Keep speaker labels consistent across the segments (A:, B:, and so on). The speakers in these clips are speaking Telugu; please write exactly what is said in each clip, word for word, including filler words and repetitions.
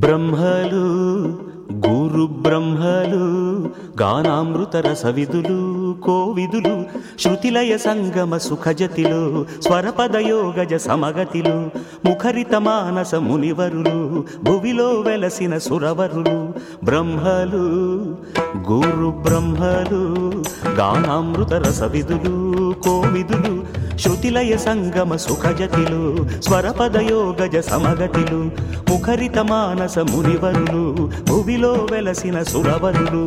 A: బ్రహ్మలు గురు బ్రహ్మలు గానామృత రసవిదులు కోవిదులు శృతిలయ సంగమ సుఖజతిలో స్వరపదయోగజ సమగతిలో ముఖరిత మానస మునివరులు భువిలో వెలసిన సురవరులు బ్రహ్మలు గురు బ్రహ్మలు గానామృత రసవిదులు కోవిదులు శృతిలయ సంగమ సుఖజతిలో స్వరపదయోగజ సమగతిలో ముఖరిత మానస మునివరులు భువిలో వెలసిన సురవరులు.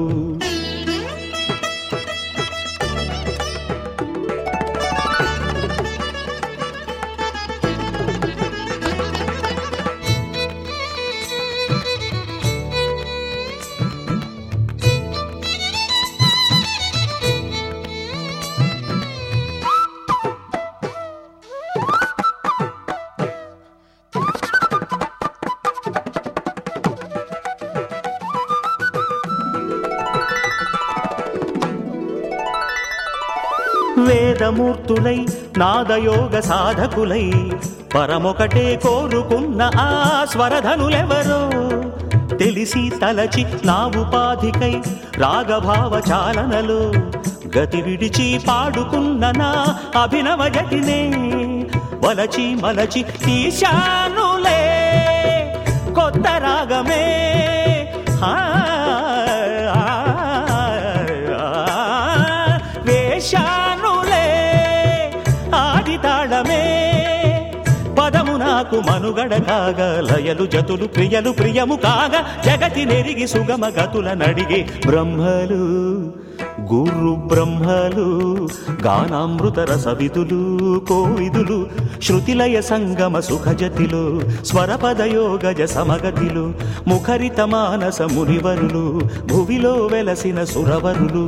A: వేదమూర్తులై నాదయోగ సాధకులై పరమొకటే కోరుకున్న ఆ స్వరధనులెవరో తెలిసి తలచి నా ఉపాధికై రాగభావ చాలనలో గతి విడిచి పాడుకున్న నా అభినవ జటినే వలచి మలచి తీశానులే కొత్త రాగమే. వేశానులే ఆది తాళమే పదము నాకు మనుగడ కాగా లయలు జతులు ప్రియలు ప్రియము కాగా జగతి నెరిగి సుగమ గతుల నడిగే బ్రహ్మలు గురు బ్రహ్మలు గానామృత రసవిదులు కోవిదులు శృతిలయ సంగమ సుఖజతిలో స్వరపదయోగజ సమగతిలో ముఖరిత మానస మునివరులు భువిలో వెలసిన సురవరులు.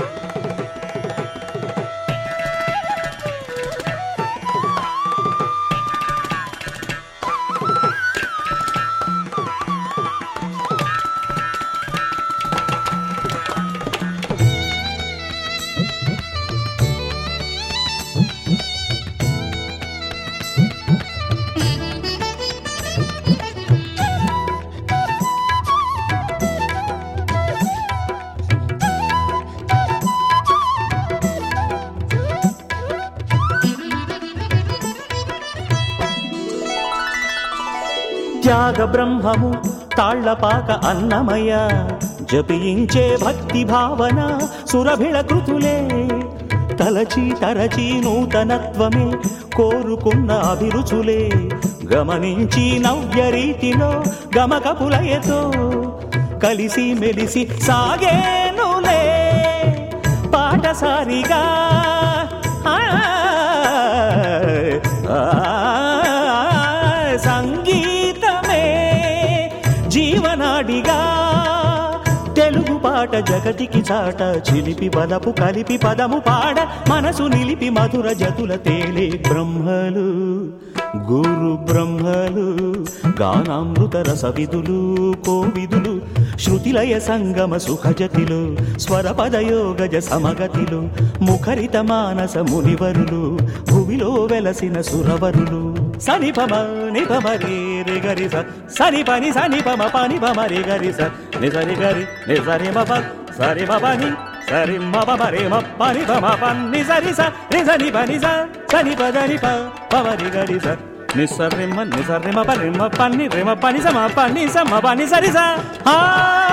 A: త్యాగ బ్రహ్మము తాళ్లపాక అన్నమయ జపించే భక్తి భావన సురభిళ కృతులే తలచి తరచి నూతనత్వమే కోరుకున్న అభిరుచులే గమనించి నవ్య రీతిలో గమకపులయతో కలిసి మెలిసి సాగేనులే పాటసారిగా. సంగీతమే జీవనాడిగా తెలుగు పాట జగతికి చాట చిలిపి బలపు కలిపి పదము పాడ మనసు నిలిపి మధుర జతుల తేలే బ్రహ్మలు గురు బ్రహ్మలు గానామృత రసవిదులు కోవిదులు శృతిలయ సంగమ సుఖజతిలో స్వరపదయోగజ సమగతిలో ముఖరిత మానస మునివరులు భువిలో వెలసిన సురవరులు. సనిపమ నిపమ రే రే గరి స సని పని సని పమ పని పమ రే గరి స నిసరి గరి నిసరి మ ప సరి మ పని సరి మ పమ రే మ పని పమ పని సరి స రి సని పని స సని ప దని ప పమ రే గరి స నిసరి మ నిసరి మ పని మ పని రే మ పని స మ పని స మ పని సరి స.